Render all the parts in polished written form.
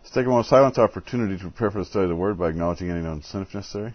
Let's take a moment of silence opportunity to prepare for the study of the Word by acknowledging any known sin if necessary.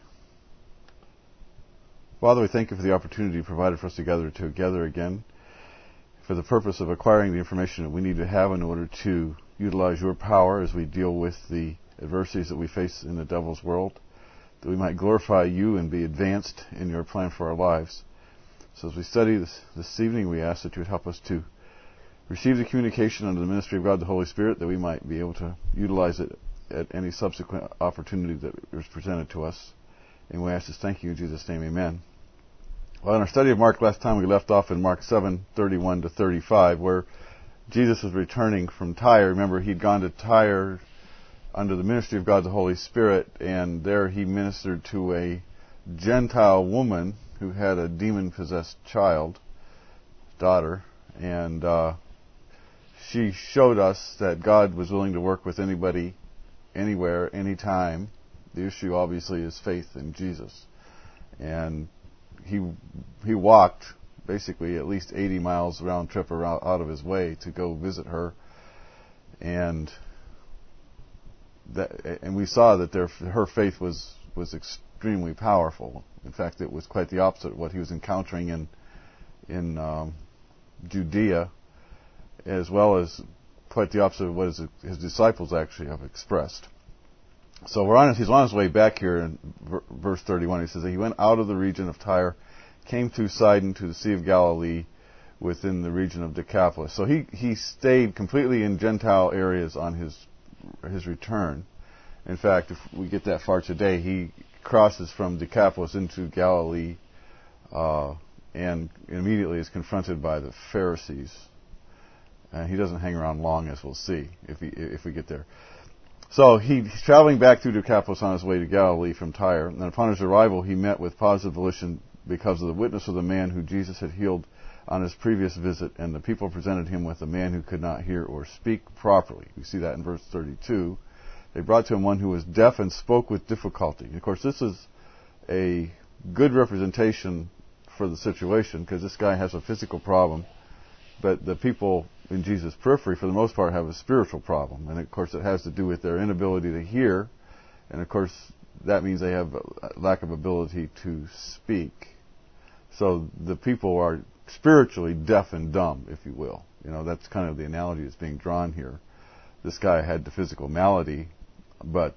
Father, we thank you for the opportunity provided for us to gather together again for the purpose of acquiring the information that we need to have in order to utilize your power as we deal with the adversities that we face in the devil's world, that we might glorify you and be advanced in your plan for our lives. So as we study this evening, we ask that you would help us to receive the communication under the ministry of God the Holy Spirit, that we might be able to utilize it at any subsequent opportunity that is presented to us. And we ask this, thank you in Jesus' name, amen. Well, in our study of Mark last time, we left off in Mark 7:31 to 35, where Jesus was returning from Tyre. Remember, he'd gone to Tyre under the ministry of God the Holy Spirit, and there he ministered to a Gentile woman who had a demon-possessed daughter, and she showed us that God was willing to work with anybody, anywhere, anytime. The issue, obviously, is faith in Jesus. And he walked basically at least 80 miles round trip out of his way to go visit her, and we saw that her faith was extremely powerful. In fact, it was quite the opposite of what he was encountering in Judea, as well as quite the opposite of what his disciples actually have expressed. So he's on his way back here in verse 31. He says that he went out of the region of Tyre, came through Sidon to the Sea of Galilee within the region of Decapolis. So he stayed completely in Gentile areas on his return. In fact, if we get that far today, he crosses from Decapolis into Galilee and immediately is confronted by the Pharisees. And he doesn't hang around long, as we'll see if we get there. So he's traveling back through Decapolis on his way to Galilee from Tyre. And upon his arrival, he met with positive volition because of the witness of the man who Jesus had healed on his previous visit. And the people presented him with a man who could not hear or speak properly. We see that in verse 32. They brought to him one who was deaf and spoke with difficulty. And of course, this is a good representation for the situation, because this guy has a physical problem, but the people in Jesus' periphery, for the most part, have a spiritual problem. And of course, it has to do with their inability to hear. And of course, that means they have a lack of ability to speak. So the people are spiritually deaf and dumb, if you will. That's kind of the analogy that's being drawn here. This guy had the physical malady, but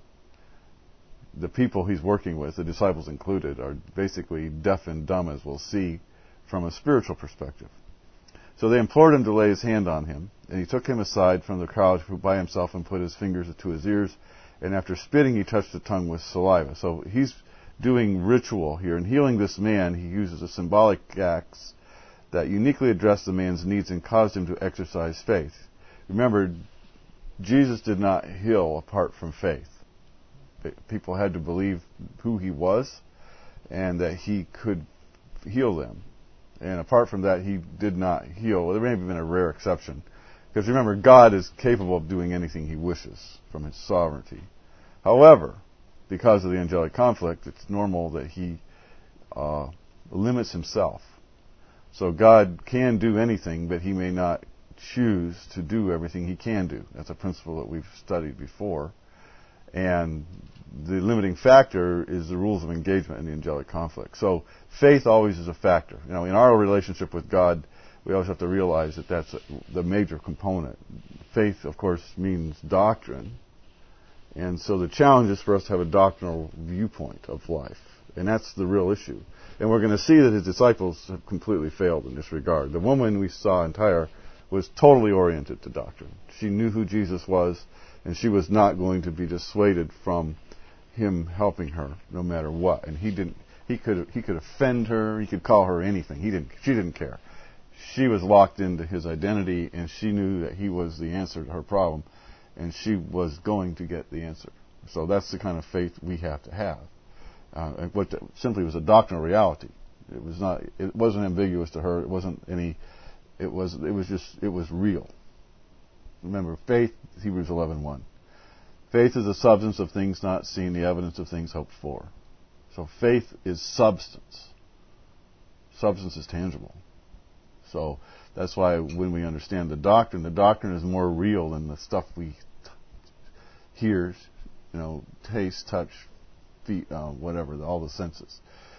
the people he's working with, the disciples included, are basically deaf and dumb, as we'll see, from a spiritual perspective. So they implored him to lay his hand on him, and he took him aside from the crowd by himself and put his fingers to his ears, and after spitting, he touched the tongue with saliva. So he's doing ritual here. In healing this man, he uses a symbolic acts that uniquely address the man's needs and caused him to exercise faith. Remember, Jesus did not heal apart from faith. People had to believe who he was and that he could heal them. And apart from that, he did not heal. Well, there may have been a rare exception. Because remember, God is capable of doing anything he wishes from his sovereignty. However, because of the angelic conflict, it's normal that he limits himself. So God can do anything, but he may not choose to do everything he can do. That's a principle that we've studied before. And the limiting factor is the rules of engagement in the angelic conflict. So faith always is a factor. In our relationship with God, we always have to realize that that's the major component. Faith, of course, means doctrine. And so the challenge is for us to have a doctrinal viewpoint of life. And that's the real issue. And we're going to see that his disciples have completely failed in this regard. The woman we saw in Tyre was totally oriented to doctrine. She knew who Jesus was, and she was not going to be dissuaded from him helping her no matter what. And he could offend her, he could call her anything. She didn't care. She was locked into his identity, and she knew that he was the answer to her problem, and she was going to get the answer. So that's the kind of faith we have to have. What simply was a doctrinal reality. It wasn't ambiguous to her. It was real. Remember, faith, Hebrews 11:1. Faith is the substance of things not seen, the evidence of things hoped for. So faith is substance. Substance is tangible. So that's why when we understand the doctrine is more real than the stuff we hears, taste, touch, feet, whatever, all the senses.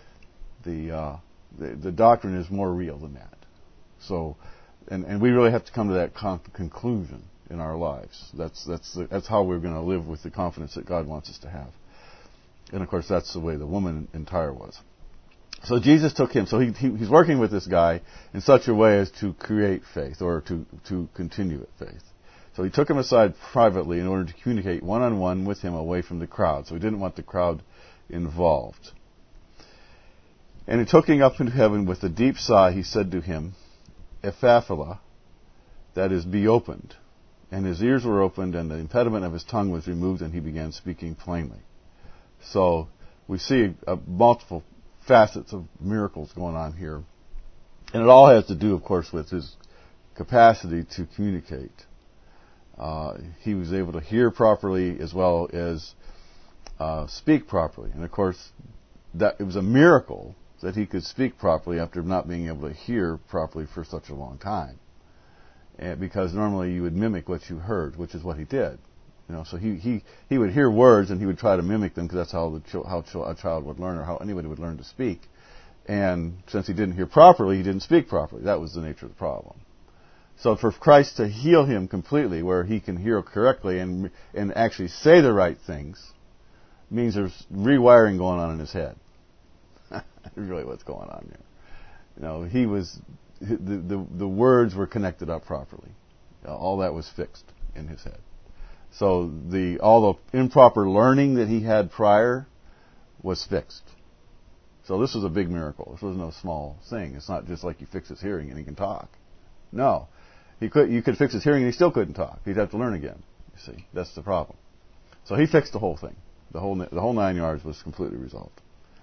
The doctrine is more real than that. So, and we really have to come to that conclusion in our lives. That's how we're going to live with the confidence that God wants us to have. And of course, that's the way the woman in Tyre was. So Jesus took him. So he's working with this guy in such a way as to create faith or to continue faith. So he took him aside privately in order to communicate one-on-one with him away from the crowd. So he didn't want the crowd involved. And he took him up into heaven with a deep sigh. He said to him, Ephphatha, that is, be opened. And his ears were opened, and the impediment of his tongue was removed, and he began speaking plainly. So we see multiple facets of miracles going on here. And it all has to do, of course, with his capacity to communicate. He was able to hear properly as well as speak properly. And of course, that it was a miracle that he could speak properly after not being able to hear properly for such a long time. And because normally you would mimic what you heard, which is what he did. So he would hear words and he would try to mimic them because that's how a child would learn, or how anybody would learn to speak. And since he didn't hear properly, he didn't speak properly. That was the nature of the problem. So for Christ to heal him completely, where he can hear correctly and actually say the right things, means there's rewiring going on in his head. That's really what's going on there. He was the words were connected up properly. All that was fixed in his head. So all the improper learning that he had prior was fixed. So this was a big miracle. This was no small thing. It's not just like you fix his hearing and he can talk. No. You could fix his hearing and he still couldn't talk. He'd have to learn again. You see, that's the problem. So he fixed the whole thing. The whole 9 yards was completely resolved.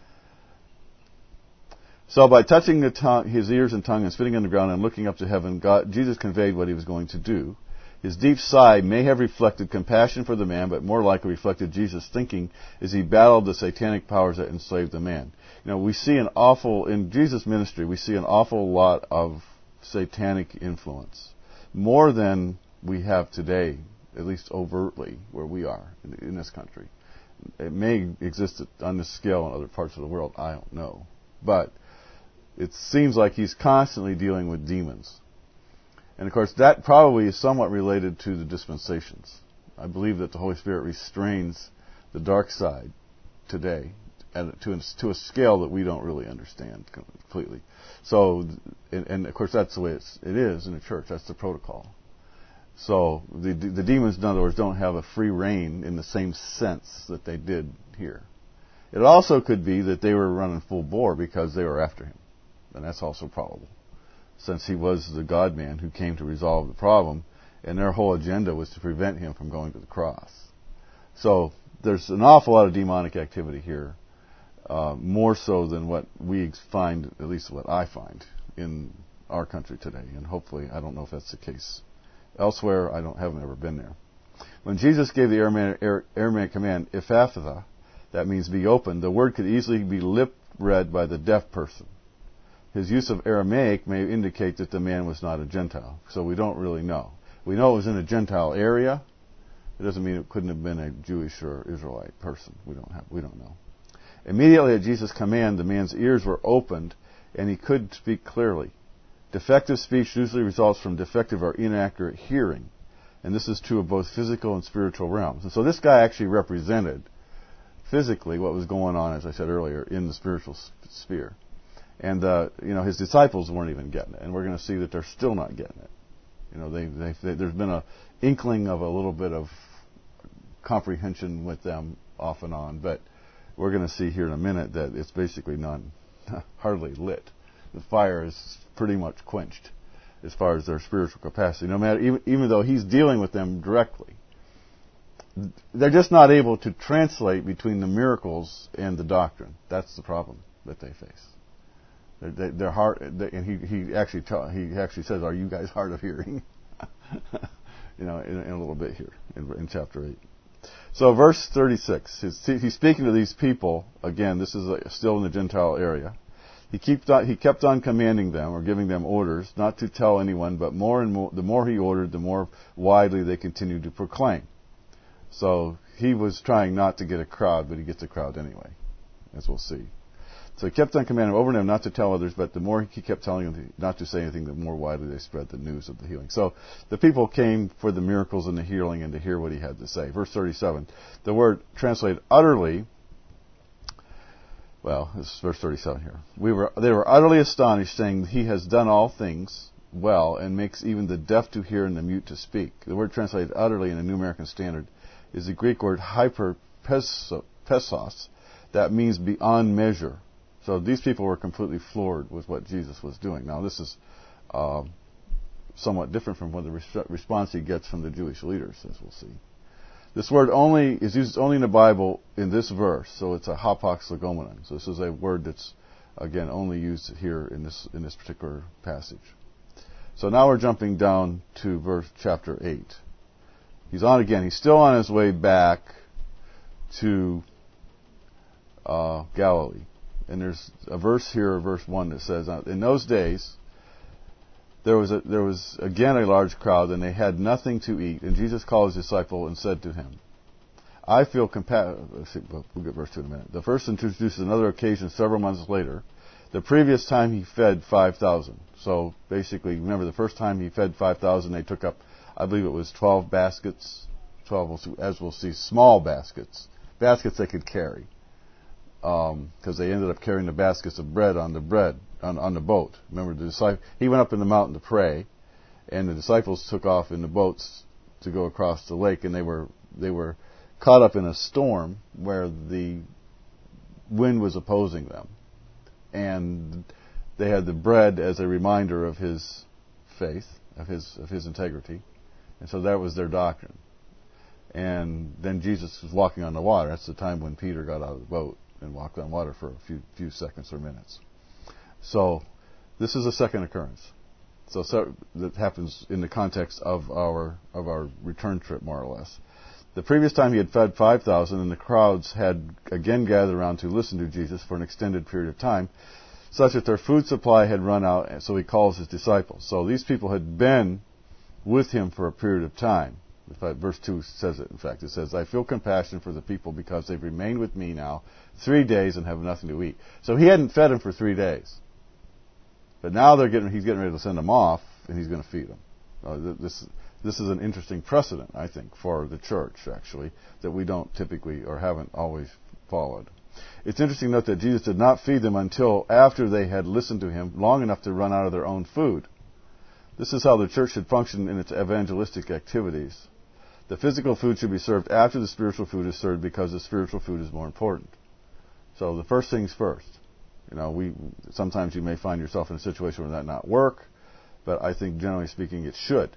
So by touching his ears and tongue and spitting on the ground and looking up to heaven, Jesus conveyed what he was going to do. His deep sigh may have reflected compassion for the man, but more likely reflected Jesus' thinking as he battled the satanic powers that enslaved the man. We see in Jesus' ministry, we see an awful lot of satanic influence. More than we have today, at least overtly, where we are in this country. It may exist on this scale in other parts of the world, I don't know. But it seems like he's constantly dealing with demons. And of course, that probably is somewhat related to the dispensations. I believe that the Holy Spirit restrains the dark side today to a scale that we don't really understand completely. So, and of course, that's the way it is in the church. That's the protocol. So the demons, in other words, don't have a free reign in the same sense that they did here. It also could be that they were running full bore because they were after him. And that's also probable, since he was the God-man who came to resolve the problem, and their whole agenda was to prevent him from going to the cross. So there's an awful lot of demonic activity here, more so than what we find, at least what I find, in our country today. And hopefully, I don't know if that's the case elsewhere. I haven't ever been there. When Jesus gave the Aramaic command, Ephphatha, that means be open, the word could easily be lip-read by the deaf person. His use of Aramaic may indicate that the man was not a Gentile, so we don't really know. We know it was in a Gentile area. It doesn't mean it couldn't have been a Jewish or Israelite person. We don't know. Immediately at Jesus' command, the man's ears were opened, and he could speak clearly. Defective speech usually results from defective or inaccurate hearing, and this is true of both physical and spiritual realms. And so this guy actually represented physically what was going on, as I said earlier, in the spiritual sphere. And his disciples weren't even getting it, and we're going to see that they're still not getting it. There's been an inkling of a little bit of comprehension with them off and on, but we're going to see here in a minute that it's basically none, hardly lit. The fire is pretty much quenched as far as their spiritual capacity. No matter, even though he's dealing with them directly, they're just not able to translate between the miracles and the doctrine. That's the problem that they face. They're hard, and he actually says, "Are you guys hard of hearing?" in a little bit here in chapter 8. So verse 36, he's speaking to these people again. This is still in the Gentile area. He kept on commanding them or giving them orders not to tell anyone, but more and more. The more he ordered, the more widely they continued to proclaim. So he was trying not to get a crowd, but he gets a crowd anyway, as we'll see. So he kept on commanding over them not to tell others, but the more he kept telling them not to say anything, the more widely they spread the news of the healing. So the people came for the miracles and the healing and to hear what he had to say. Verse 37, the word translated utterly, well, this is verse 37 here. They were utterly astonished, saying, he has done all things well and makes even the deaf to hear and the mute to speak. The word translated utterly in the New American Standard is the Greek word hyperpesos, that means beyond measure. So these people were completely floored with what Jesus was doing. Now this is somewhat different from what the response he gets from the Jewish leaders, as we'll see. This word only is used only in the Bible in this verse, so it's a hapax legomenon. So this is a word that's, again, only used here in this particular passage. So now we're jumping down to chapter 8. He's on again. He's still on his way back to Galilee. And there's a verse here, verse 1, that says, in those days, there was again a large crowd, and they had nothing to eat. And Jesus called his disciple and said to him, I feel compassion. We'll get verse 2 in a minute. The first introduces another occasion several months later. The previous time he fed 5,000. So basically, remember the first time he fed 5,000, they took up, I believe it was 12 baskets. 12, as we'll see, small baskets they could carry. Because they ended up carrying the baskets of bread on the boat. Remember, he went up in the mountain to pray, and the disciples took off in the boats to go across the lake, and they were caught up in a storm where the wind was opposing them, and they had the bread as a reminder of his faith, of his integrity, and so that was their doctrine. And then Jesus was walking on the water. That's the time when Peter got out of the boat and walked on water for a few seconds or minutes. So this is a second occurrence. So that happens in the context of our return trip, more or less. The previous time he had fed 5,000, and the crowds had again gathered around to listen to Jesus for an extended period of time, such that their food supply had run out, and so he calls his disciples. So these people had been with him for a period of time. In fact, verse 2 says it, in fact. It says, I feel compassion for the people because they've remained with me now 3 days and have nothing to eat. So he hadn't fed them for 3 days. But now he's getting ready to send them off, and he's going to feed them. This is an interesting precedent, I think, for the church, actually, that we don't typically or haven't always followed. It's interesting to note that Jesus did not feed them until after they had listened to him long enough to run out of their own food. This is how the church should function in its evangelistic activities. The physical food should be served after the spiritual food is served because the spiritual food is more important. So the first things first. Sometimes you may find yourself in a situation where that not work, but I think generally speaking it should.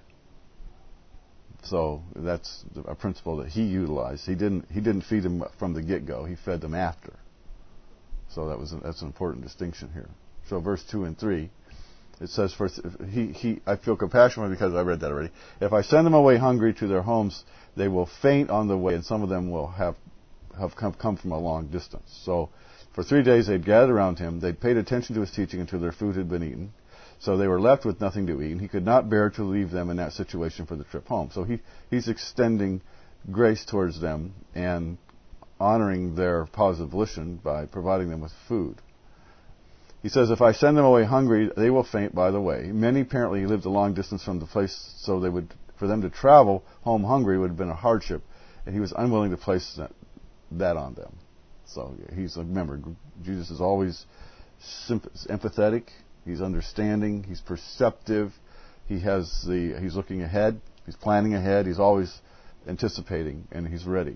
So that's a principle that he utilized. He didn't feed them from the get-go. He fed them after. So that's an important distinction here. So verse 2 and 3. It says, I feel compassion because I read that already. If I send them away hungry to their homes, they will faint on the way, and some of them will have come from a long distance. So for 3 days they'd gathered around him. They'd paid attention to his teaching until their food had been eaten. So they were left with nothing to eat, and he could not bear to leave them in that situation for the trip home. So he's extending grace towards them and honoring their positive volition by providing them with food. He says, if I send them away hungry, they will faint by the way. Many apparently lived a long distance from the place, so for them to travel home hungry would have been a hardship, and he was unwilling to place that on them. So remember, Jesus is always empathetic. He's understanding. He's perceptive. He's looking ahead. He's planning ahead. He's always anticipating, and he's ready.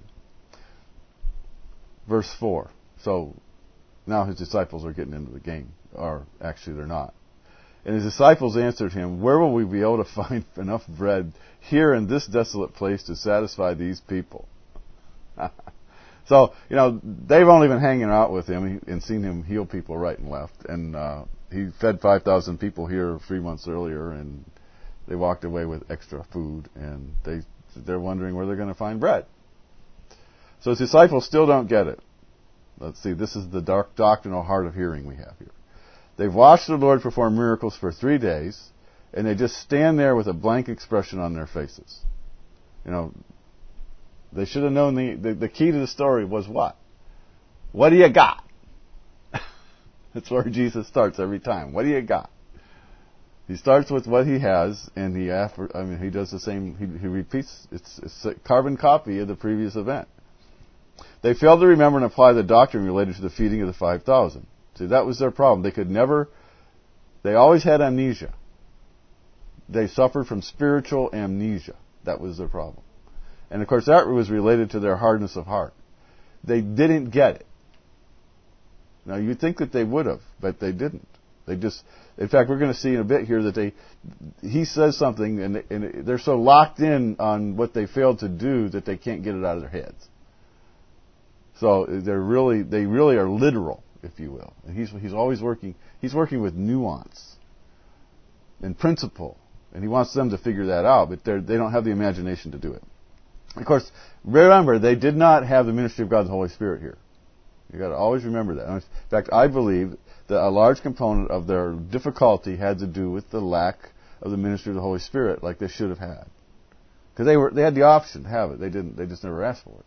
Verse 4. So now his disciples are getting into the game. Or actually they're not. And his disciples answered him, where will we be able to find enough bread here in this desolate place to satisfy these people? So, they've only been hanging out with him and seen him heal people right and left. And he fed 5,000 people here 3 months earlier, and they walked away with extra food, and they're wondering where they're going to find bread. So his disciples still don't get it. Let's see, this is the dark doctrinal hard of hearing we have here. They've watched the Lord perform miracles for 3 days, and they just stand there with a blank expression on their faces. They should have known the key to the story was what? What do you got? That's where Jesus starts every time. What do you got? He starts with what he has, and he does the same. He repeats. It's a carbon copy of the previous event. They failed to remember and apply the doctrine related to the feeding of the 5,000. See, that was their problem. They always had amnesia. They suffered from spiritual amnesia. That was their problem. And of course, that was related to their hardness of heart. They didn't get it. Now, you'd think that they would have, but they didn't. In fact, we're going to see in a bit here that he says something, and they're so locked in on what they failed to do that they can't get it out of their heads. So they really are literal, if you will. And he's always working. He's working with nuance and principle, and he wants them to figure that out. But they don't have the imagination to do it. Of course, remember they did not have the ministry of God the Holy Spirit here. You got to always remember that. In fact, I believe that a large component of their difficulty had to do with the lack of the ministry of the Holy Spirit, like they should have had, because they had the option to have it. They didn't. They just never asked for it.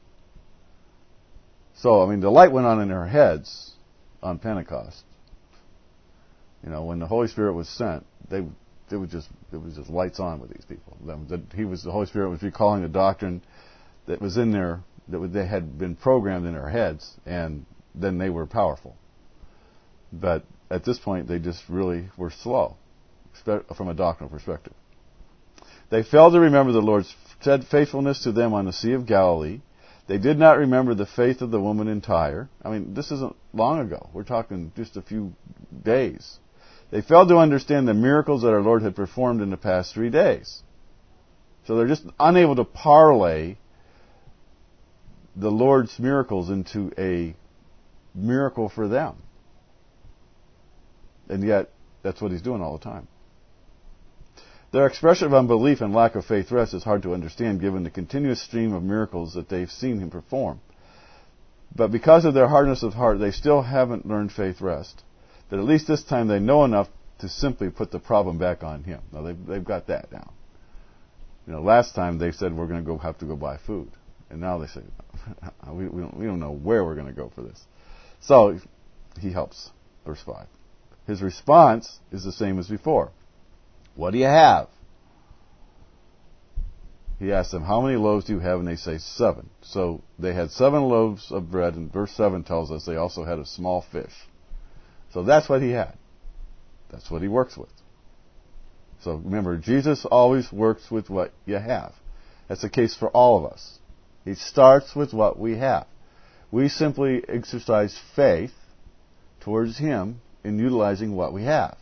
So, the light went on in their heads on Pentecost. When the Holy Spirit was sent, it was just lights on with these people. The Holy Spirit was recalling the doctrine that was in there, that they had been programmed in their heads, and then they were powerful. But at this point, they just really were slow from a doctrinal perspective. They failed to remember the Lord's faithfulness to them on the Sea of Galilee. They did not remember the faith of the woman in Tyre. This isn't long ago. We're talking just a few days. They failed to understand the miracles that our Lord had performed in the past 3 days. So they're just unable to parlay the Lord's miracles into a miracle for them. And yet, that's what he's doing all the time. Their expression of unbelief and lack of faith rest is hard to understand given the continuous stream of miracles that they've seen him perform. But because of their hardness of heart, they still haven't learned faith rest. That at least this time they know enough to simply put the problem back on him. Now, they've got that down. Last time they said we're going to have to go buy food. And now they say, we don't know where we're going to go for this. So, he helps. Verse 5. His response is the same as before. What do you have? He asks them, how many loaves do you have? And they say 7. So they had 7 loaves of bread, and verse 7 tells us they also had a small fish. So that's what he had. That's what he works with. So remember, Jesus always works with what you have. That's the case for all of us. He starts with what we have. We simply exercise faith towards him in utilizing what we have.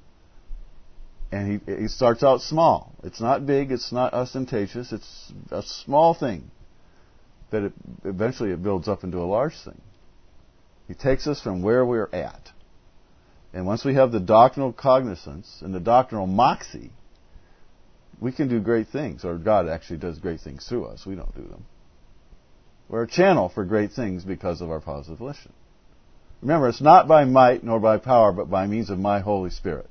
And he starts out small. It's not big, it's not ostentatious, it's a small thing. But eventually it builds up into a large thing. He takes us from where we're at. And once we have the doctrinal cognizance and the doctrinal moxie, we can do great things. Or God actually does great things through us. We don't do them. We're a channel for great things because of our positive volition. Remember, it's not by might nor by power, but by means of my Holy Spirit.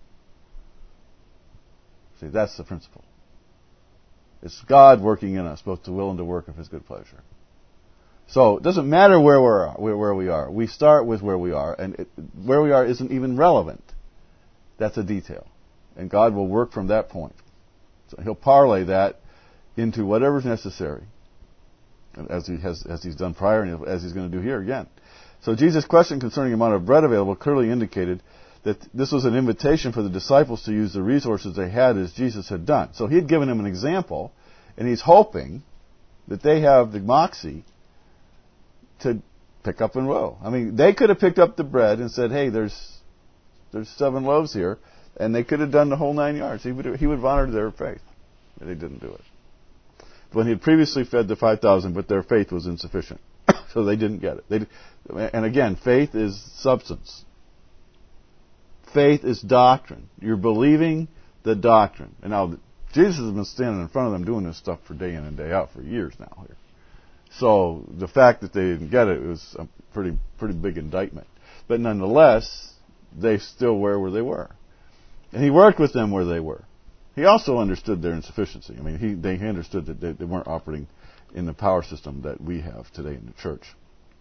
See, that's the principle. It's God working in us, both to will and to work of his good pleasure. So it doesn't matter where we are. We start with where we are, and where we are isn't even relevant. That's a detail. And God will work from that point. So he'll parlay that into whatever's necessary, as he's done prior and as he's going to do here again. So Jesus' question concerning the amount of bread available clearly indicated that this was an invitation for the disciples to use the resources they had as Jesus had done. So he had given them an example, and he's hoping that they have the moxie to pick up and roll. They could have picked up the bread and said, hey, there's 7 loaves here, and they could have done the whole 9 yards. He would have honored their faith. But they didn't do it. When he had previously fed the 5,000, but their faith was insufficient. So they didn't get it. And again, faith is substance. Faith is doctrine. You're believing the doctrine. And now, Jesus has been standing in front of them doing this stuff for day in and day out for years now here. So the fact that they didn't get it was a pretty big indictment. But nonetheless, they still were where they were. And he worked with them where they were. He also understood their insufficiency. They understood that they weren't operating in the power system that we have today in the church.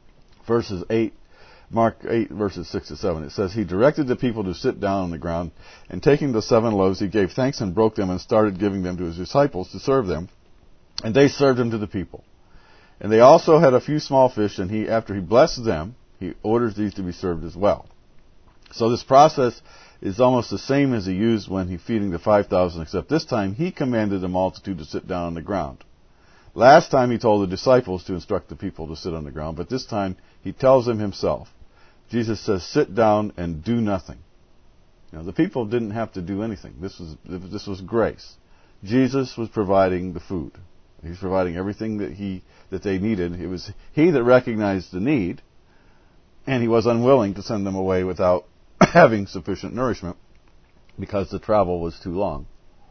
Mark 8, verses 6 to 7, it says, He directed the people to sit down on the ground, and taking the 7 loaves, He gave thanks and broke them and started giving them to His disciples to serve them. And they served them to the people. And they also had a few small fish, and after He blessed them, He orders these to be served as well. So this process is almost the same as He used when He feeding the 5,000, except this time He commanded the multitude to sit down on the ground. Last time He told the disciples to instruct the people to sit on the ground, but this time He tells them Himself. Jesus says, sit down and do nothing. The people didn't have to do anything. This was grace. Jesus was providing the food. He's providing everything that they needed. It was He that recognized the need, and He was unwilling to send them away without having sufficient nourishment because the travel was too long.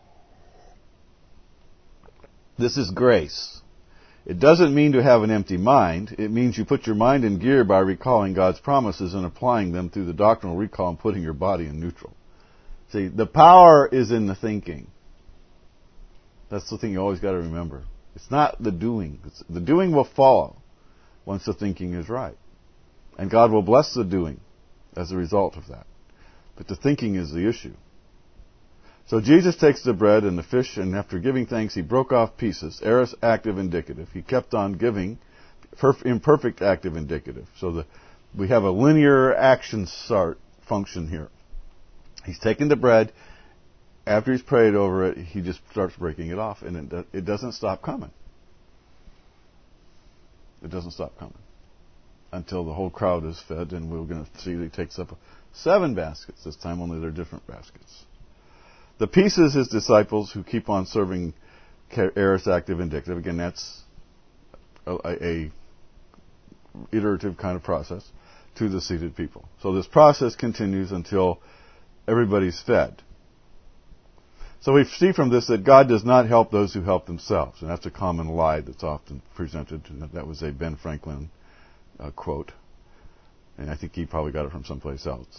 This is grace. It doesn't mean to have an empty mind. It means you put your mind in gear by recalling God's promises and applying them through the doctrinal recall and putting your body in neutral. See, the power is in the thinking. That's the thing you always got to remember. It's not the doing. The doing will follow once the thinking is right. And God will bless the doing as a result of that. But the thinking is the issue. So Jesus takes the bread and the fish, and after giving thanks, He broke off pieces. Aorist active indicative. He kept on giving imperfect active indicative. So we have a linear action function here. He's taken the bread. After He's prayed over it, He just starts breaking it off, and it doesn't stop coming. It doesn't stop coming until the whole crowd is fed, and we're going to see that He takes up 7 baskets this time, only they're different baskets. The pieces, His disciples, who keep on serving aorist active indicative. Again, that's a iterative kind of process to the seated people. So this process continues until everybody's fed. So we see from this that God does not help those who help themselves. And that's a common lie that's often presented. That was a Ben Franklin quote. And I think he probably got it from someplace else.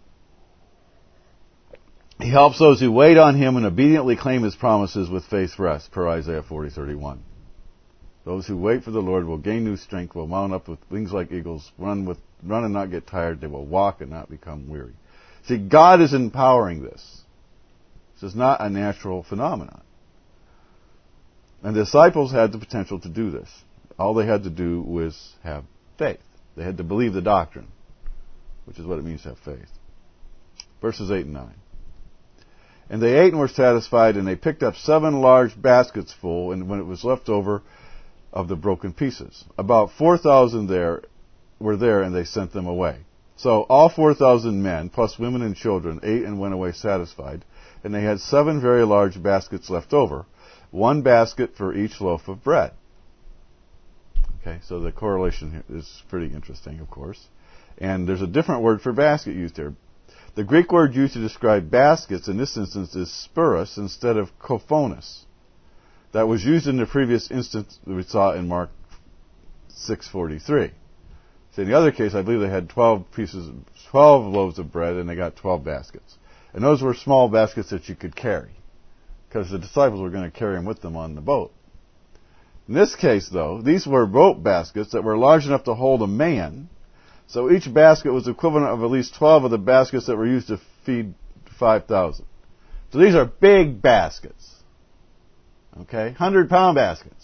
He helps those who wait on Him and obediently claim His promises with faith rest, per Isaiah 40:31. Those who wait for the Lord will gain new strength, will mount up with wings like eagles, run and not get tired. They will walk and not become weary. See, God is empowering this. This is not a natural phenomenon. And the disciples had the potential to do this. All they had to do was have faith. They had to believe the doctrine, which is what it means to have faith. Verses 8 and 9. And they ate and were satisfied, and they picked up 7 large baskets full, and when it was left over of the broken pieces. About 4,000 were there, and they sent them away. So all 4,000 men, plus women and children, ate and went away satisfied, and they had 7 very large baskets left over, 1 basket for each loaf of bread. Okay, so the correlation here is pretty interesting, of course. And there's a different word for basket used here. The Greek word used to describe baskets in this instance is spurus instead of kophonos. That was used in the previous instance that we saw in Mark 6:43. So in the other case, I believe they had 12 loaves of bread, and they got 12 baskets. And those were small baskets that you could carry, because the disciples were going to carry them with them on the boat. In this case, though, these were boat baskets that were large enough to hold a man. So each basket was equivalent of at least 12 of the baskets that were used to feed 5,000. So these are big baskets. Okay? 100-pound baskets.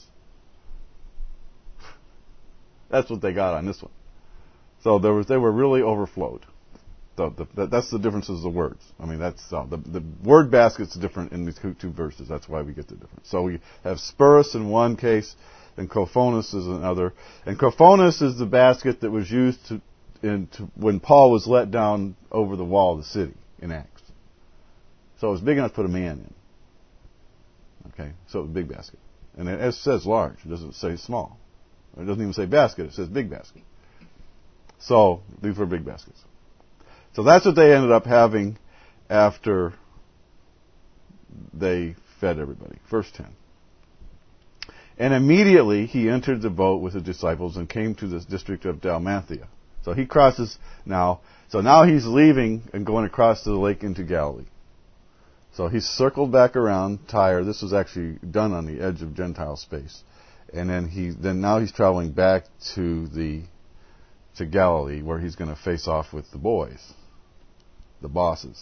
That's what they got on this one. So they were really overflowed. So that's the differences of the words. I mean, that's the word basket's different in these two verses. That's why we get the difference. So we have spurus in one case, and kophonos is another. And kophonos is the basket that was used when Paul was let down over the wall of the city in Acts. So it was big enough to put a man in. Okay, so it was a big basket. And it says large. It doesn't say small. It doesn't even say basket. It says big basket. So these were big baskets. So that's what they ended up having after they fed everybody. Verse 10. And immediately he entered the boat with his disciples and came to this district of Dalmatia. So he crosses now. So now he's leaving and going across the lake into Galilee. So he's circled back around Tyre. This was actually done on the edge of Gentile space. And then now he's traveling back to Galilee, where he's going to face off with the boys, the bosses.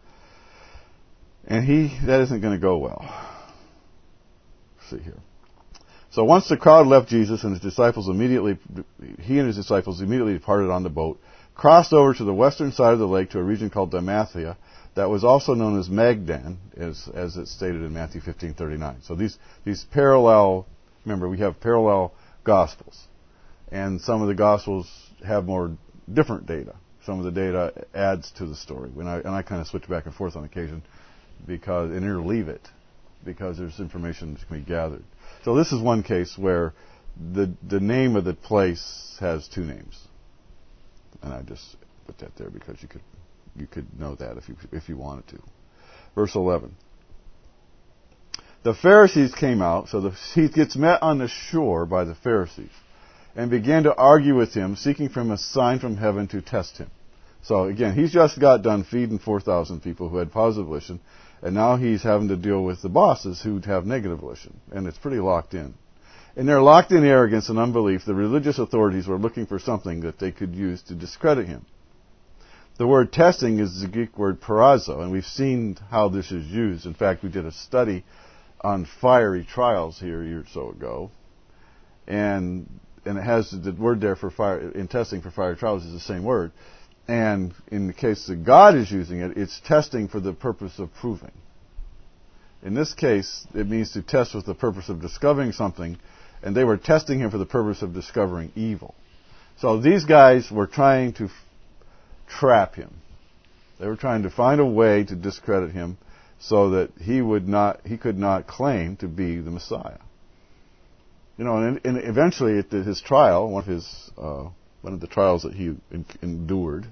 And that isn't going to go well. Let's see here. So once the crowd left Jesus, he and his disciples immediately departed on the boat, crossed over to the western side of the lake to a region called Dalmatia, that was also known as Magdan, as it's stated in Matthew 15:39. So these parallel, remember, we have parallel Gospels. And some of the Gospels have more different data. Some of the data adds to the story. And I kind of switch back and forth on occasion and interleave it, because there's information that can be gathered. So this is one case where the name of the place has two names. And I just put that there because you could know that if you wanted to. Verse 11. The Pharisees came out, so he gets met on the shore by the Pharisees, and began to argue with him, seeking from a sign from heaven to test him. So again, he's just got done feeding 4,000 people who had positive volition, and now he's having to deal with the bosses who have negative volition, and it's pretty locked in. In their locked in arrogance and unbelief, the religious authorities were looking for something that they could use to discredit him. The word testing is the Greek word parazo, and we've seen how this is used. In fact, we did a study on fiery trials here a year or so ago, and it has the word there for fire in testing for fiery trials is the same word. And in the case that God is using it, it's testing for the purpose of proving. In this case, it means to test with the purpose of discovering something, and they were testing him for the purpose of discovering evil. So these guys were trying to trap him. They were trying to find a way to discredit him so that he could not claim to be the Messiah. You know, and eventually at his trial, one of the trials that he endured,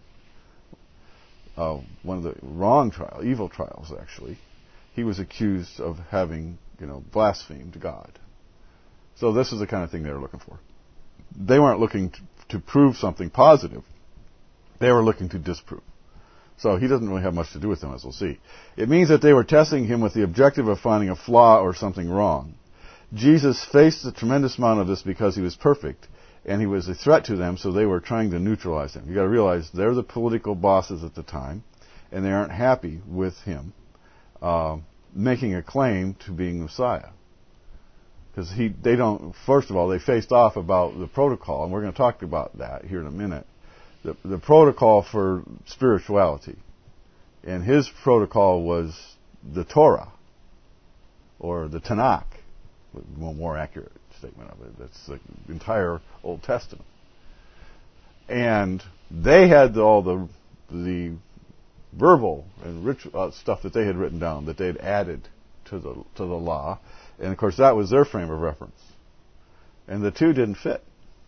one of the evil trials actually, he was accused of having, blasphemed God. So this is the kind of thing they were looking for. They weren't looking to prove something positive. They were looking to disprove. So he doesn't really have much to do with them, as we'll see. It means that they were testing him with the objective of finding a flaw or something wrong. Jesus faced a tremendous amount of this because he was perfect, and he was a threat to them, so they were trying to neutralize him. You've got to realize they're the political bosses at the time, and they aren't happy with him making a claim to being Messiah. Because first of all, they faced off about the protocol, and we're going to talk about that here in a minute. The protocol for spirituality. And his protocol was the Torah, or the Tanakh, a more accurate statement of it. That's the entire Old Testament. And they had all the verbal and ritual stuff that they had written down, that they had added to the law. And of course that was their frame of reference. And the two didn't fit.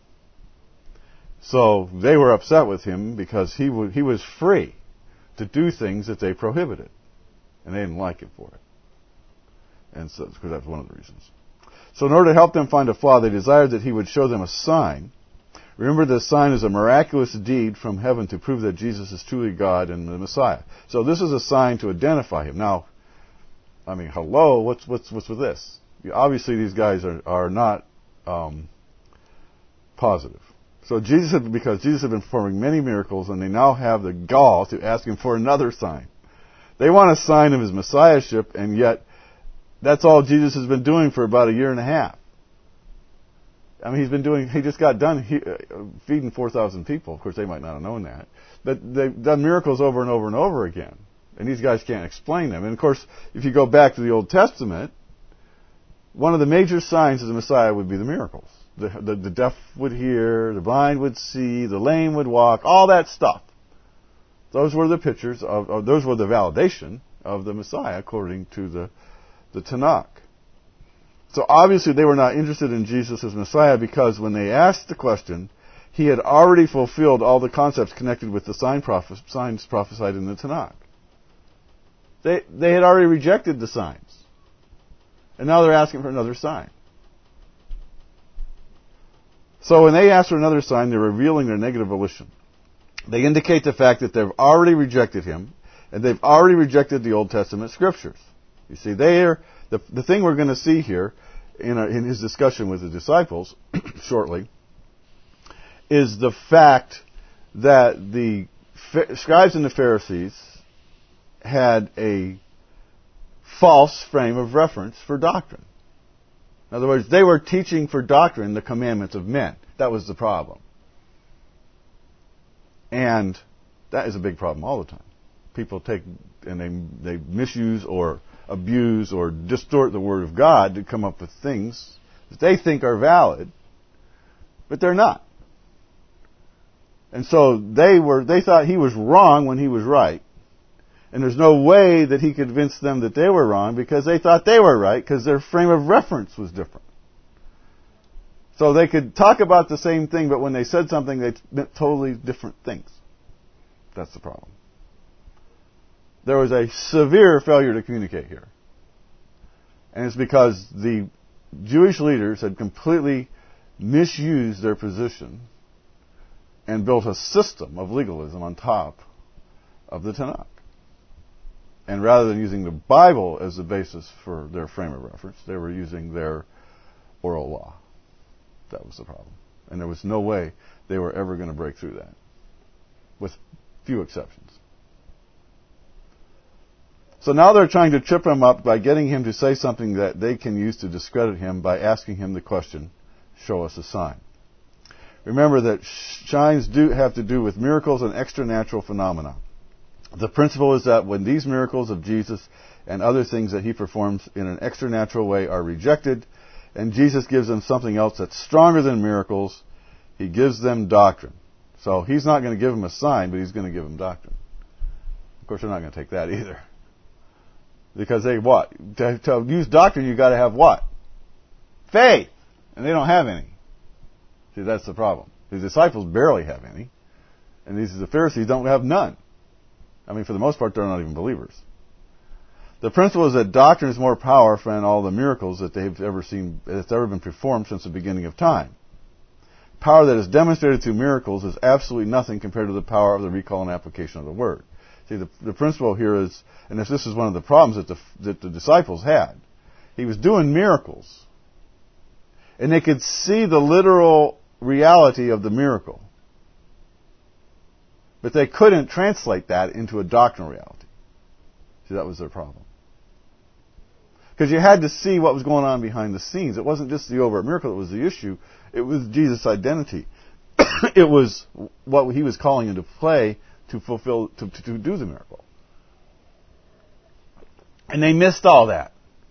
So they were upset with him because he was free to do things that they prohibited. And they didn't like him for it. And so, because that's one of the reasons. So in order to help them find a flaw, they desired that he would show them a sign. Remember, this sign is a miraculous deed from heaven to prove that Jesus is truly God and the Messiah. So this is a sign to identify him. Now, I mean, hello, what's with this? Obviously, these guys are not positive. So because Jesus had been performing many miracles, and they now have the gall to ask him for another sign. They want a sign of his messiahship, and yet that's all Jesus has been doing for about a year and a half. I mean, he just got done feeding 4,000 people. Of course, they might not have known that. But they've done miracles over and over and over again. And these guys can't explain them. And of course, if you go back to the Old Testament, one of the major signs of the Messiah would be the miracles. The deaf would hear, the blind would see, the lame would walk, all that stuff. Those were the pictures those were the validation of the Messiah according to the Tanakh. So obviously they were not interested in Jesus as Messiah, because when they asked the question, he had already fulfilled all the concepts connected with the signs prophesied in the Tanakh. They had already rejected the signs. And now they're asking for another sign. So when they ask for another sign, they're revealing their negative volition. They indicate the fact that they've already rejected him, and they've already rejected the Old Testament scriptures. You see, the thing we're going to see here in his discussion with the disciples shortly, is the fact that the scribes and the Pharisees had a false frame of reference for doctrine. In other words, they were teaching for doctrine the commandments of men. That was the problem. And that is a big problem all the time. People take and they misuse or abuse or distort the Word of God to come up with things that they think are valid, but they're not. And so they thought he was wrong when he was right. And there's no way that he convinced them that they were wrong because they thought they were right because their frame of reference was different. So they could talk about the same thing, but when they said something, they meant totally different things. That's the problem. There was a severe failure to communicate here. And it's because the Jewish leaders had completely misused their position and built a system of legalism on top of the Tanakh. And rather than using the Bible as the basis for their frame of reference, they were using their oral law. That was the problem. And there was no way they were ever going to break through that, with few exceptions. So now they're trying to trip him up by getting him to say something that they can use to discredit him by asking him the question, show us a sign. Remember that signs do have to do with miracles and extranatural phenomena. The principle is that when these miracles of Jesus and other things that he performs in an extranatural way are rejected, and Jesus gives them something else that's stronger than miracles, he gives them doctrine. So he's not going to give them a sign, but he's going to give them doctrine. Of course, they're not going to take that either. Because they what? To use doctrine, you've got to have what? Faith. And they don't have any. See, that's the problem. The disciples barely have any. And the Pharisees don't have none. I mean, for the most part, they're not even believers. The principle is that doctrine is more powerful than all the miracles that they've ever seen, that's ever been performed since the beginning of time. Power that is demonstrated through miracles is absolutely nothing compared to the power of the recall and application of the Word. See, the principle here is, and this is one of the problems that the disciples had. He was doing miracles, and they could see the literal reality of the miracle. But they couldn't translate that into a doctrinal reality. See, that was their problem. Because you had to see what was going on behind the scenes. It wasn't just the overt miracle that was the issue. It was Jesus' identity. It was what he was calling into play to fulfill, to do the miracle. And they missed all that.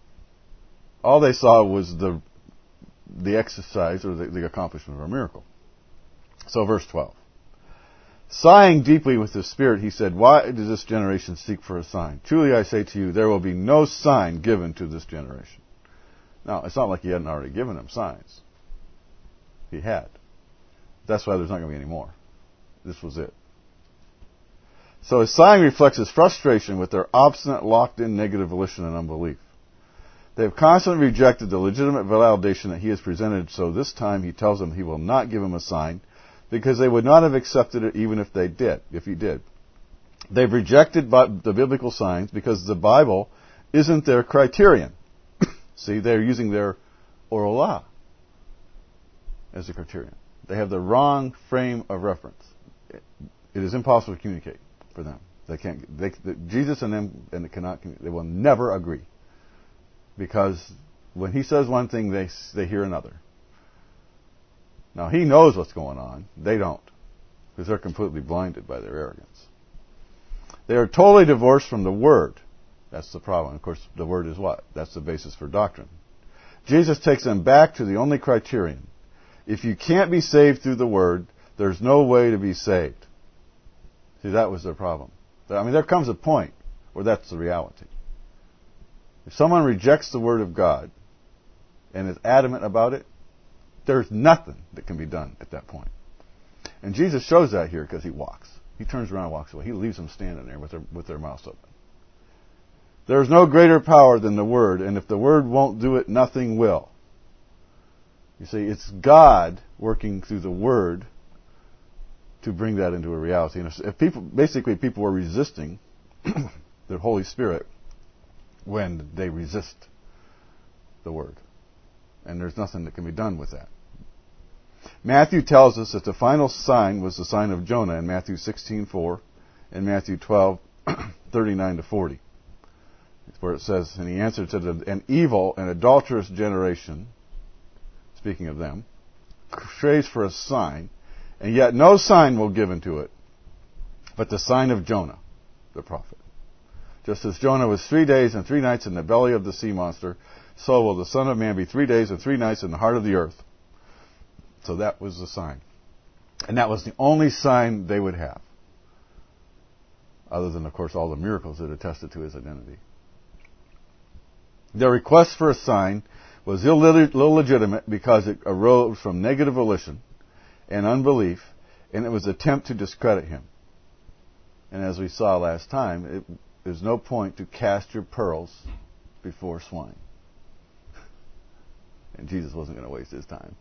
All they saw was the exercise or the accomplishment of a miracle. So verse 12. Sighing deeply with the Spirit, he said, why does this generation seek for a sign? Truly I say to you, there will be no sign given to this generation. Now, it's not like he hadn't already given them signs. He had. That's why there's not going to be any more. This was it. So his sighing reflects his frustration with their obstinate, locked-in negative volition and unbelief. They have constantly rejected the legitimate validation that he has presented, so this time he tells them he will not give them a sign, because they would not have accepted it even if he did. They've rejected the biblical signs because the Bible isn't their criterion. See, they're using their oral law as a criterion. They have the wrong frame of reference. It is impossible to communicate for them. They can't. Jesus and them and they will never agree, because when he says one thing, they hear another. Now, he knows what's going on. They don't, because they're completely blinded by their arrogance. They are totally divorced from the Word. That's the problem. Of course, the Word is what? That's the basis for doctrine. Jesus takes them back to the only criterion. If you can't be saved through the Word, there's no way to be saved. See, that was their problem. I mean, there comes a point where that's the reality. If someone rejects the Word of God and is adamant about it, there's nothing that can be done at that point. And Jesus shows that here because he walks. He turns around and walks away. He leaves them standing there with their mouths open. There's no greater power than the Word, and if the Word won't do it, nothing will. You see, it's God working through the Word to bring that into a reality. And if people were resisting the Holy Spirit when they resist the Word. And there's nothing that can be done with that. Matthew tells us that the final sign was the sign of Jonah in Matthew 16:4 and Matthew 12:39 to 40. It's where it says, and he answered, said, an evil and adulterous generation, speaking of them, craves for a sign, and yet no sign will give unto it, but the sign of Jonah, the prophet. Just as Jonah was 3 days and 3 nights in the belly of the sea monster, so will the Son of Man be 3 days and 3 nights in the heart of the earth. So that was the sign. And that was the only sign they would have. Other than, of course, all the miracles that attested to his identity. Their request for a sign was illegitimate because it arose from negative volition and unbelief, and it was an attempt to discredit him. And as we saw last time, there's no point to cast your pearls before swine. And Jesus wasn't going to waste his time.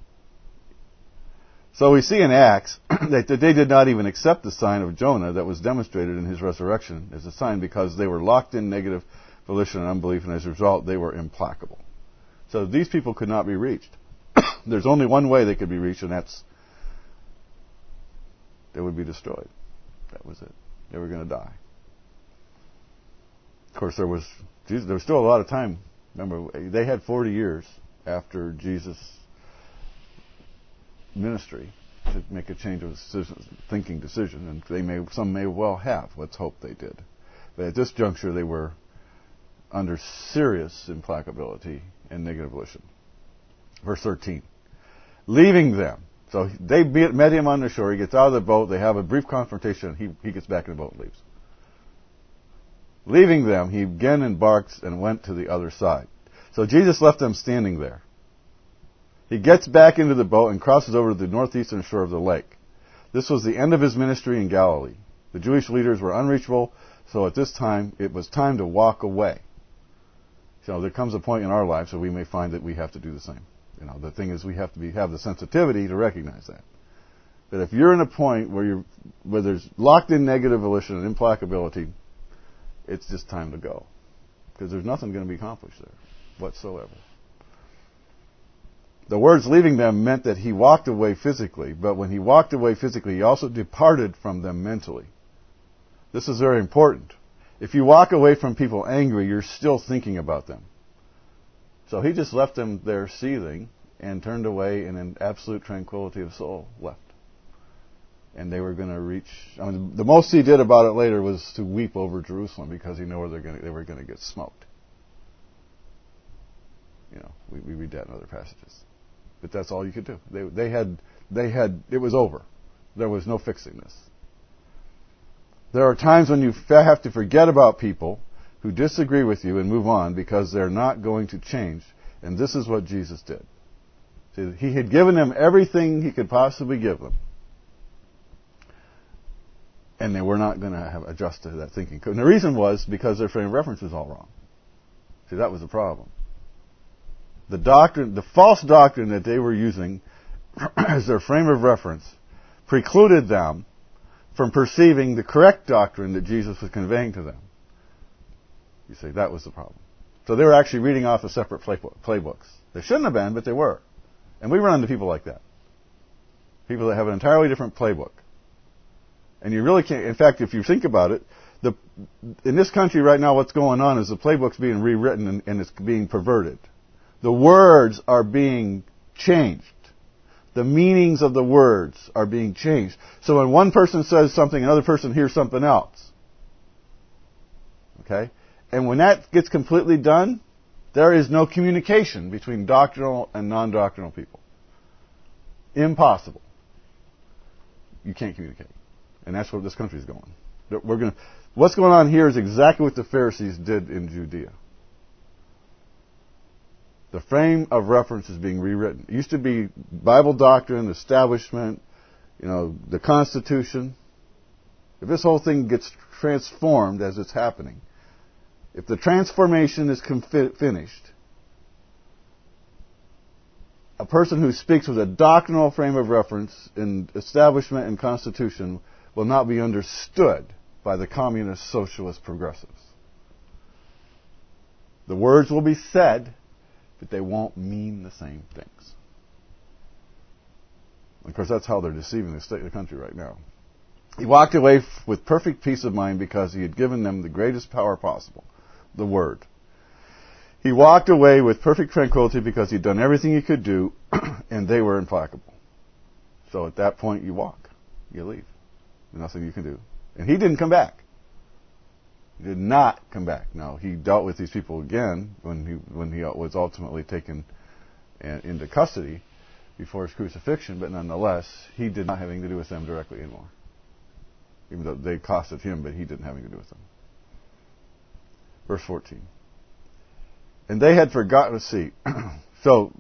So we see in Acts that they did not even accept the sign of Jonah that was demonstrated in his resurrection as a sign because they were locked in negative volition and unbelief, and as a result, they were implacable. So these people could not be reached. There's only one way they could be reached, and that's they would be destroyed. That was it. They were going to die. Of course, there was still a lot of time. Remember, they had 40 years after Jesus' ministry to make a change of thinking decision, and some may well have. Let's hope they did. But at this juncture, they were under serious implacability and negative volition. Verse 13. Leaving them. So they met him on the shore. He gets out of the boat. They have a brief confrontation. He gets back in the boat and leaves. Leaving them, he again embarks and went to the other side. So Jesus left them standing there. He gets back into the boat and crosses over to the northeastern shore of the lake. This was the end of his ministry in Galilee. The Jewish leaders were unreachable, so at this time, it was time to walk away. So there comes a point in our lives where we may find that we have to do the same. The thing is, we have to have the sensitivity to recognize that. That if you're in a point where there's locked in negative volition and implacability, it's just time to go. Because there's nothing going to be accomplished there whatsoever. The words leaving them meant that he walked away physically, but when he walked away physically, he also departed from them mentally. This is very important. If you walk away from people angry, you're still thinking about them. So he just left them there seething and turned away and in absolute tranquility of soul left. And they were going to reach... the most he did about it later was to weep over Jerusalem because he knew they were going to get smoked. We read that in other passages. But that's all you could do. They had, it was over. There was no fixing this. There are times when you have to forget about people who disagree with you and move on because they're not going to change. And this is what Jesus did. See, he had given them everything he could possibly give them. And they were not going to have adjusted to that thinking. And the reason was because their frame of reference was all wrong. See, that was the problem. The false doctrine that they were using as their frame of reference precluded them from perceiving the correct doctrine that Jesus was conveying to them. You see, that was the problem. So they were actually reading off of separate playbooks. They shouldn't have been, but they were. And we run into people like that. People that have an entirely different playbook. And you really can't... In fact, if you think about it, in this country right now, what's going on is the playbook's being rewritten and it's being perverted. The words are being changed. The meanings of the words are being changed. So when one person says something, another person hears something else. Okay? And when that gets completely done, there is no communication between doctrinal and non-doctrinal people. Impossible. You can't communicate. And that's where this country is going. What's going on here is exactly what the Pharisees did in Judea. The frame of reference is being rewritten. It used to be Bible doctrine, establishment, the Constitution. If this whole thing gets transformed as it's happening, if the transformation is finished, a person who speaks with a doctrinal frame of reference in establishment and Constitution will not be understood by the communist, socialist, progressives. The words will be said, but they won't mean the same things. Of course, that's how they're deceiving the state of the country right now. He walked away with perfect peace of mind because he had given them the greatest power possible, the Word. He walked away with perfect tranquility because he'd done everything he could do, and they were implacable. So at that point, you walk. You leave. There's nothing you can do. And he didn't come back. He did not come back. No, he dealt with these people again when he was ultimately taken into custody before his crucifixion, but nonetheless, he did not have anything to do with them directly anymore. Even though they accosted him, but he didn't have anything to do with them. Verse 14. And they had forgotten to see. So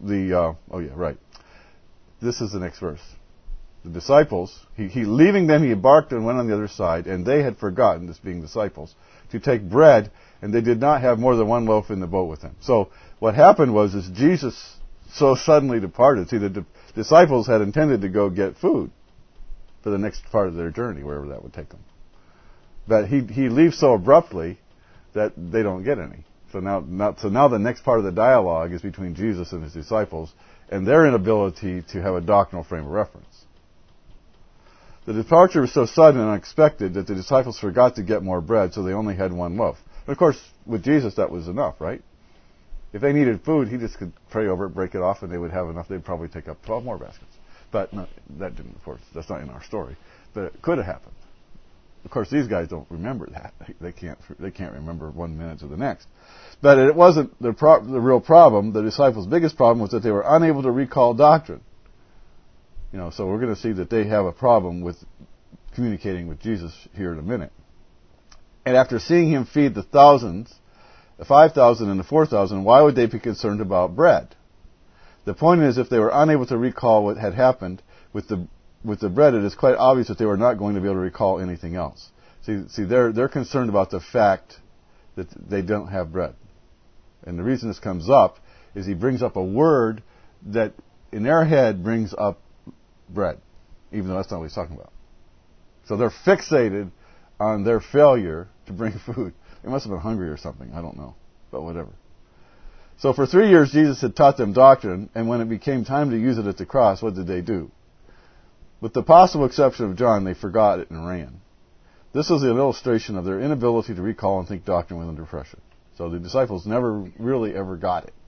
This is the next verse. The disciples, he leaving them, he embarked and went on the other side, and they had forgotten, this being disciples, to take bread, and they did not have more than one loaf in the boat with them. So what happened was Jesus so suddenly departed. See, the disciples had intended to go get food for the next part of their journey, wherever that would take them. But he leaves so abruptly that they don't get any. So now the next part of the dialogue is between Jesus and his disciples and their inability to have a doctrinal frame of reference. The departure was so sudden and unexpected that the disciples forgot to get more bread, so they only had one loaf. Of course, with Jesus, that was enough, right? If they needed food, he just could pray over it, break it off, and they would have enough. They'd probably take up 12 more baskets. But no, that didn't, of course. That's not in our story. But it could have happened. Of course, these guys don't remember that. They can't remember 1 minute to the next. But it wasn't the real problem. The disciples' biggest problem was that they were unable to recall doctrine. So we're going to see that they have a problem with communicating with Jesus here in a minute. And after seeing him feed the thousands, the 5,000 and the 4,000, why would they be concerned about bread? The point is, if they were unable to recall what had happened with the bread, it is quite obvious that they were not going to be able to recall anything else. See, they're concerned about the fact that they don't have bread. And the reason this comes up is he brings up a word that in their head brings up bread, even though that's not what he's talking about. So they're fixated on their failure to bring food. They must have been hungry or something. I don't know. But whatever. So for 3 years, Jesus had taught them doctrine, and when it became time to use it at the cross, what did they do? With the possible exception of John, they forgot it and ran. This is an illustration of their inability to recall and think doctrine with under pressure. So the disciples never really ever got it,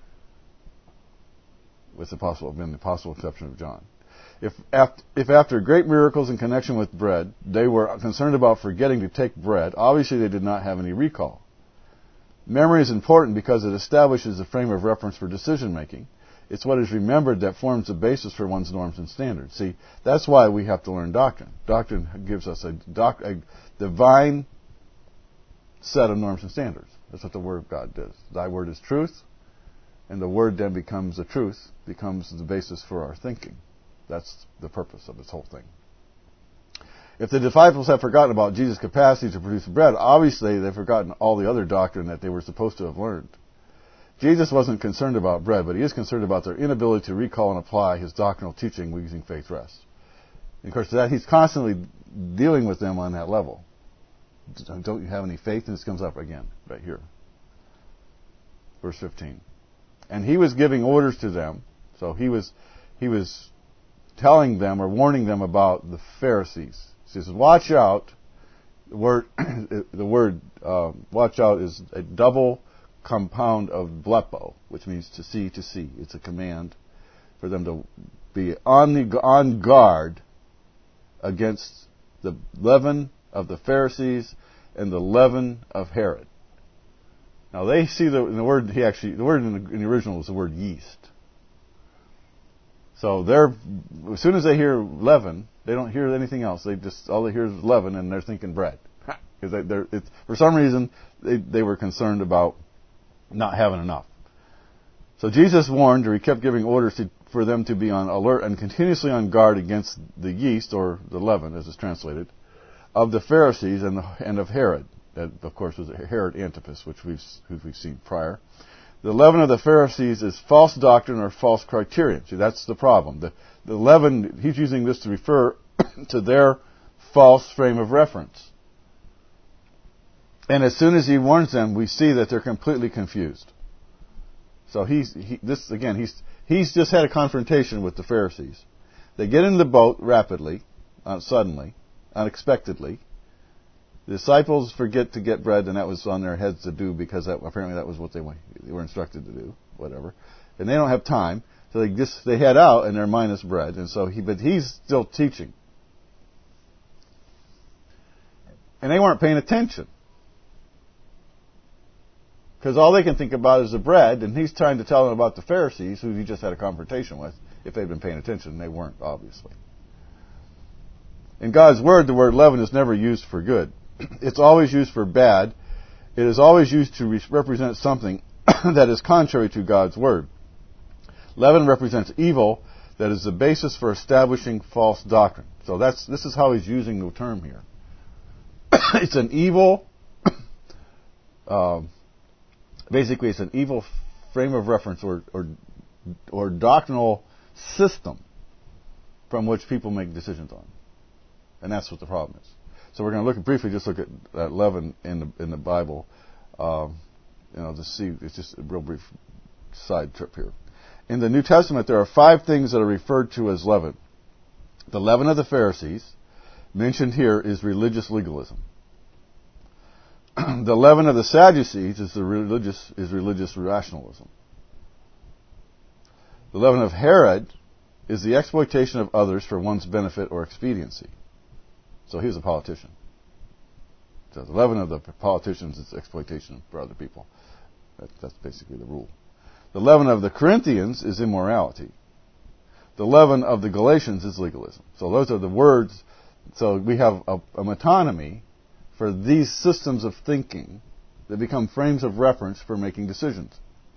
with the possible exception of John. If after great miracles in connection with bread, they were concerned about forgetting to take bread, obviously they did not have any recall. Memory is important because it establishes a frame of reference for decision making. It's what is remembered that forms the basis for one's norms and standards. See, that's why we have to learn doctrine. Doctrine gives us a divine set of norms and standards. That's what the Word of God does. Thy Word is truth, and the Word then becomes the truth, becomes the basis for our thinking. That's the purpose of this whole thing. If the disciples have forgotten about Jesus' capacity to produce bread, obviously they've forgotten all the other doctrine that they were supposed to have learned. Jesus wasn't concerned about bread, but he is concerned about their inability to recall and apply his doctrinal teaching using faith rest. And of course, he's constantly dealing with them on that level. Don't you have any faith? And this comes up again, right here. Verse 15. And he was giving orders to them. So he was telling them or warning them about the Pharisees. He says, watch out. The word watch out is a double compound of blepo, which means to see. It's a command for them to be on guard against the leaven of the Pharisees and the leaven of Herod. Now they see the word in the original is the word yeast. So as soon as they hear leaven, they don't hear anything else. All they hear is leaven, and they're thinking bread. Because for some reason they were concerned about not having enough. So Jesus warned, or he kept giving orders for them to be on alert and continuously on guard against the yeast, or the leaven, as it's translated, of the Pharisees and of Herod. That, of course, was Herod Antipas, who we've seen prior. The leaven of the Pharisees is false doctrine or false criterion. See, that's the problem. The leaven, he's using this to refer to their false frame of reference. And as soon as he warns them, we see that they're completely confused. So he's just had a confrontation with the Pharisees. They get in the boat rapidly, suddenly, unexpectedly. The disciples forget to get bread, and that was on their heads to do because apparently that was what they were instructed to do, whatever. And they don't have time, so they head out and they're minus bread, and so but he's still teaching, and they weren't paying attention because all they can think about is the bread, and he's trying to tell them about the Pharisees who he just had a confrontation with. If they'd been paying attention, they weren't, obviously. In God's Word, the word leaven is never used for good. It's always used for bad. It is always used to represent something that is contrary to God's Word. Leaven represents evil that is the basis for establishing false doctrine. So this is how he's using the term here. It's an evil, basically it's an evil frame of reference or doctrinal system from which people make decisions on. And that's what the problem is. So we're going to briefly look at leaven in the Bible, to see. It's just a real brief side trip here. In the New Testament, there are 5 things that are referred to as leaven. The leaven of the Pharisees, mentioned here, is religious legalism. The leaven of the Sadducees is religious rationalism. The leaven of Herod is the exploitation of others for one's benefit or expediency. So he was a politician. So the leaven of the politicians is exploitation for other people. That's basically the rule. The leaven of the Corinthians is immorality. The leaven of the Galatians is legalism. So those are the words. So we have a metonymy for these systems of thinking that become frames of reference for making decisions.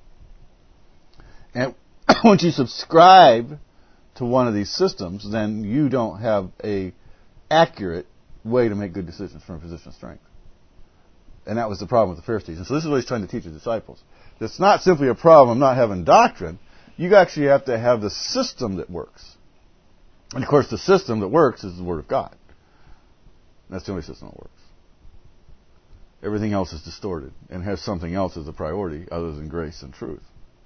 And once you subscribe to one of these systems, then you don't have a accurate way to make good decisions from a position of strength. And that was the problem with the Pharisees. And so this is what he's trying to teach his disciples. It's not simply a problem of not having doctrine. You actually have to have the system that works. And of course the system that works is the Word of God. That's the only system that works. Everything else is distorted and has something else as a priority other than grace and truth.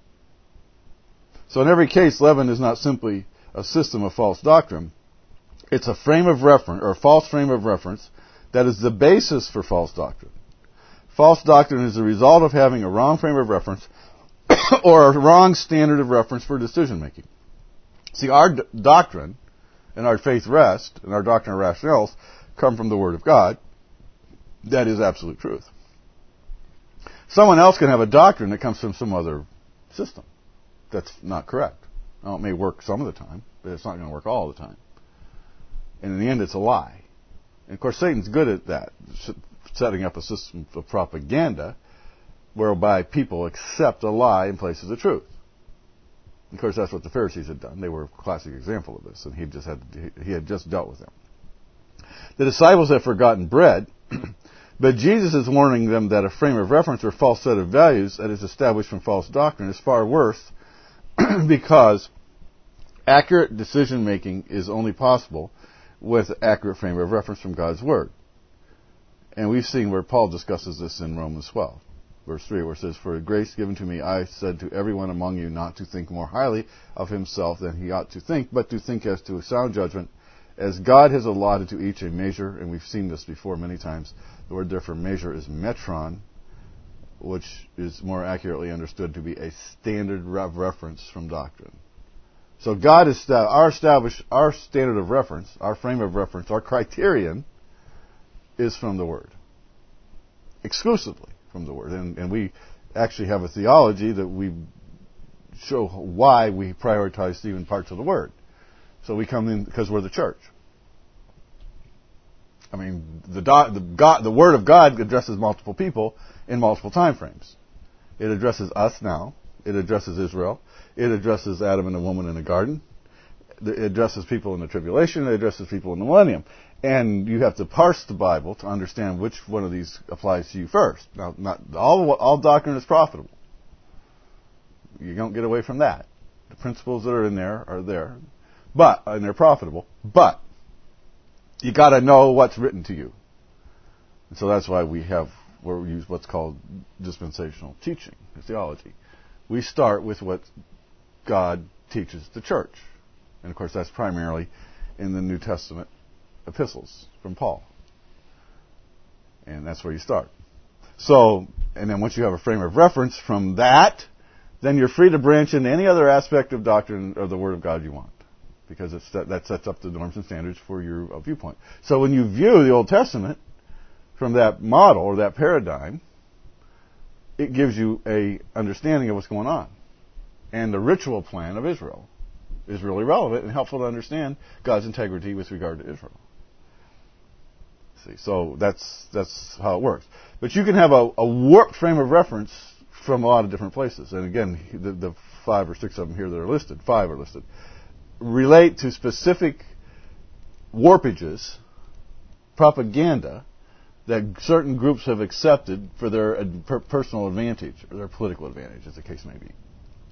So in every case, leaven is not simply a system of false doctrine. It's a frame of reference, or a false frame of reference, that is the basis for false doctrine. False doctrine is the result of having a wrong frame of reference or a wrong standard of reference for decision making. See, our doctrine and our faith rest and our doctrine of rationales come from the Word of God. That is absolute truth. Someone else can have a doctrine that comes from some other system that's not correct. Now, it may work some of the time, but it's not going to work all the time. And in the end, it's a lie. And of course, Satan's good at that, setting up a system of propaganda whereby people accept a lie in place of the truth. Of course, that's what the Pharisees had done. They were a classic example of this, and he had just dealt with them. The disciples have forgotten bread, but Jesus is warning them that a frame of reference or false set of values that is established from false doctrine is far worse because accurate decision making is only possible with an accurate frame of reference from God's Word. And we've seen where Paul discusses this in Romans 12, verse 3, where it says, "For grace given to me, I said to everyone among you not to think more highly of himself than he ought to think, but to think as to a sound judgment, as God has allotted to each a measure." And we've seen this before many times. The word there for measure is metron, which is more accurately understood to be a standard reference from doctrine. So God is our standard of reference, our frame of reference, our criterion is from the Word. Exclusively from the Word. And we actually have a theology that we show why we prioritize even parts of the Word. So we come in because we're the church. I mean, the Word of God addresses multiple people in multiple time frames. It addresses us now. It addresses Israel. It addresses Adam and the woman in the garden. It addresses people in the tribulation. It addresses people in the millennium. And you have to parse the Bible to understand which one of these applies to you first. Now, not all doctrine is profitable. You don't get away from that. The principles that are in there are there, and they're profitable. But you got to know what's written to you. And so that's why we use what's called dispensational teaching, theology. we start with what God teaches the church. And of course, that's primarily in the New Testament epistles from Paul. And that's where you start. So, and then once you have a frame of reference from that, then you're free to branch into any other aspect of doctrine or the Word of God you want. Because that sets up the norms and standards for your viewpoint. So when you view the Old Testament from that model or that paradigm, it gives you a understanding of what's going on. And the ritual plan of Israel is really relevant and helpful to understand God's integrity with regard to Israel. See, so that's how it works. But you can have a warped frame of reference from a lot of different places. And again, the 5 or 6 of them here that are listed, 5 are listed, relate to specific warpages, propaganda, that certain groups have accepted for their personal advantage or their political advantage, as the case may be.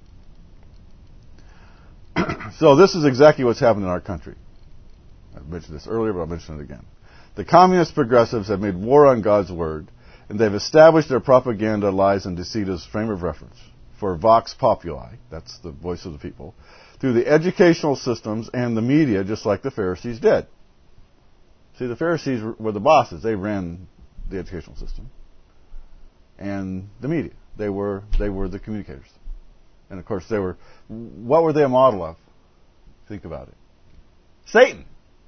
So this is exactly what's happened in our country. I mentioned this earlier, but I'll mention it again. The communist progressives have made war on God's word, and they've established their propaganda, lies, and deceit as frame of reference for vox populi, that's the voice of the people, through the educational systems and the media, just like the Pharisees did. See, the Pharisees were the bosses. They ran the educational system. And the media. They were the communicators. And of course, what were they a model of? Think about it. Satan.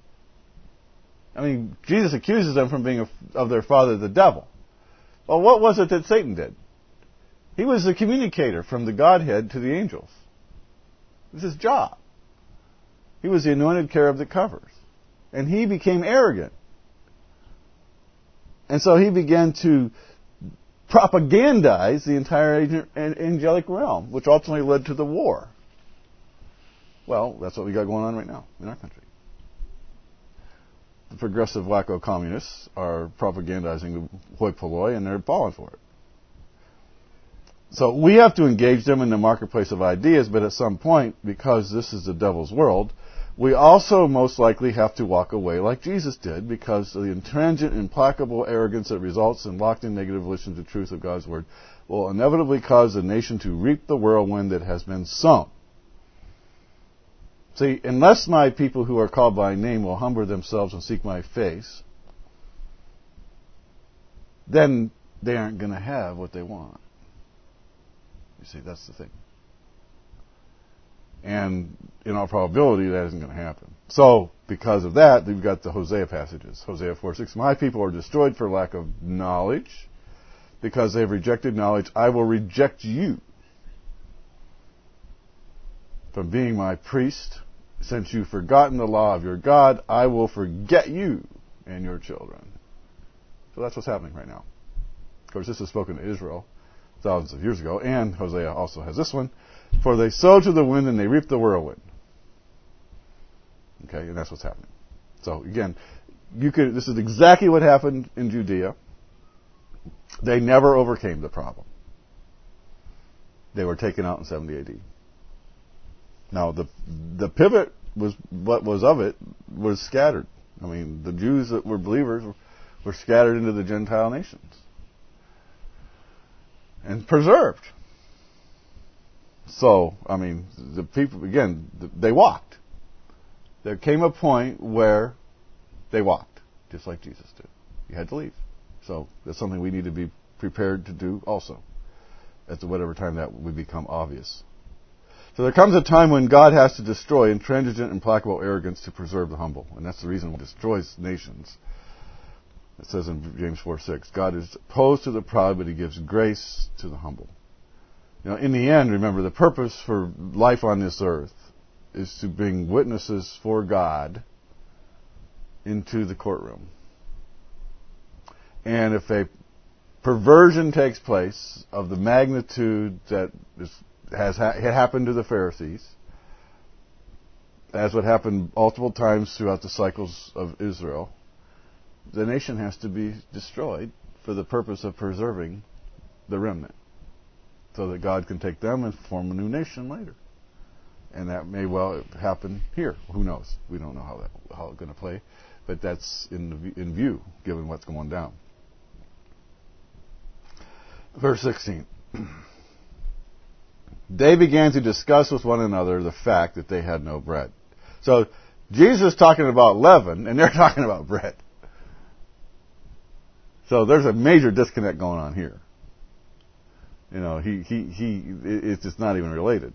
I mean, Jesus accuses them from being of their father, the devil. Well, what was it that Satan did? He was the communicator from the Godhead to the angels. It was his job. He was the anointed cherub that covers. And he became arrogant. And so he began to propagandize the entire angelic realm, which ultimately led to the war. Well, that's what we got going on right now in our country. The progressive wacko communists are propagandizing the hoi polloi, and they're falling for it. So we have to engage them in the marketplace of ideas, but at some point, because this is the devil's world, we also most likely have to walk away like Jesus did, because of the intransigent, implacable arrogance that results in locked-in negative volition to the truth of God's word will inevitably cause the nation to reap the whirlwind that has been sown. See, unless my people who are called by name will humble themselves and seek my face, then they aren't going to have what they want. You see, that's the thing. And in all probability, that isn't going to happen. So, because of that, we've got the Hosea passages. Hosea 4:6, my people are destroyed for lack of knowledge. Because they have rejected knowledge, I will reject you from being my priest. Since you've forgotten the law of your God, I will forget you and your children. So that's what's happening right now. Of course, this is spoken to Israel thousands of years ago, and Hosea also has this one. For they sow to the wind and they reap the whirlwind. Okay, and that's what's happening. So again, this is exactly what happened in Judea. They never overcame the problem. They were taken out in 70 AD. Now, the pivot was what was of it was scattered. I mean, the Jews that were believers were scattered into the Gentile nations and preserved. So, I mean, the people, again, they walked. There came a point where they walked, just like Jesus did. You had to leave. So, that's something we need to be prepared to do also, at whatever time that would become obvious. So there comes a time when God has to destroy intransigent, implacable arrogance to preserve the humble. And that's the reason why He destroys nations. It says in James 4:6, God is opposed to the proud, but He gives grace to the humble. You know, in the end, remember, the purpose for life on this earth is to bring witnesses for God into the courtroom. And if a perversion takes place of the magnitude that had happened to the Pharisees, as what happened multiple times throughout the cycles of Israel, the nation has to be destroyed for the purpose of preserving the remnant, so that God can take them and form a new nation later. And that may well happen here. Who knows? We don't know how it's going to play, but that's in view, given what's going down. Verse 16. they began to discuss with one another the fact that they had no bread. So Jesus is talking about leaven, and they're talking about bread. So there's a major disconnect going on here. You know, it's just not even related.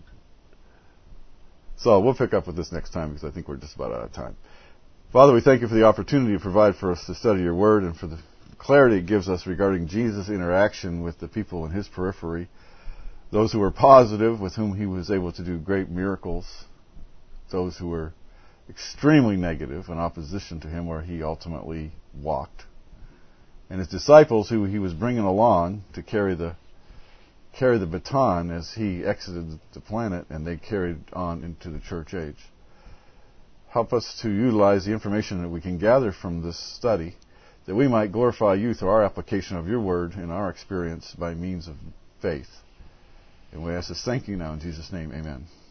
So we'll pick up with this next time because I think we're just about out of time. Father, we thank you for the opportunity to provide for us to study your word and for the clarity it gives us regarding Jesus' interaction with the people in his periphery, those who were positive, with whom he was able to do great miracles, those who were extremely negative in opposition to him where he ultimately walked, and his disciples who he was bringing along to carry the baton as he exited the planet and they carried on into the church age. Help us to utilize the information that we can gather from this study that we might glorify you through our application of your word and our experience by means of faith. And we ask this thank you now in Jesus' name, amen.